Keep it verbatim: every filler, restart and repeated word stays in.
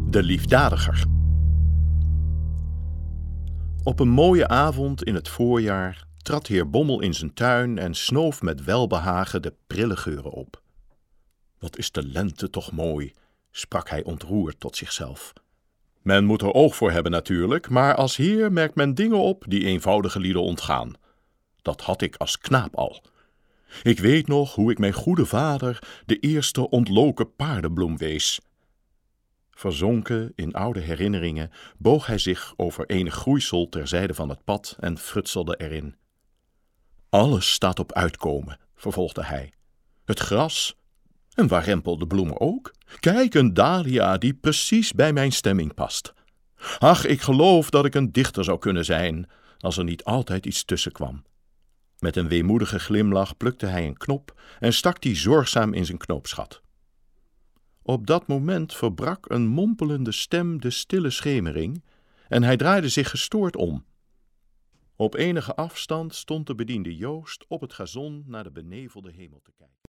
De liefdadiger. Op een mooie avond in het voorjaar trad heer Bommel in zijn tuin en snoof met welbehagen de prille geuren op. Wat is de lente toch mooi, sprak hij ontroerd tot zichzelf. Men moet er oog voor hebben natuurlijk, maar als heer merkt men dingen op die eenvoudige lieden ontgaan. Dat had ik als knaap al. Ik weet nog hoe ik mijn goede vader de eerste ontloken paardenbloem wees. Verzonken in oude herinneringen boog hij zich over enig groeisel terzijde van het pad en frutselde erin. Alles staat op uitkomen, vervolgde hij. Het gras, en waar rempel de bloemen ook. Kijk, een dahlia die precies bij mijn stemming past. Ach, ik geloof dat ik een dichter zou kunnen zijn, als er niet altijd iets tussen kwam. Met een weemoedige glimlach plukte hij een knop en stak die zorgzaam in zijn knoopsgat. Op dat moment verbrak een mompelende stem de stille schemering en hij draaide zich gestoord om. Op enige afstand stond de bediende Joost op het gazon naar de benevelde hemel te kijken.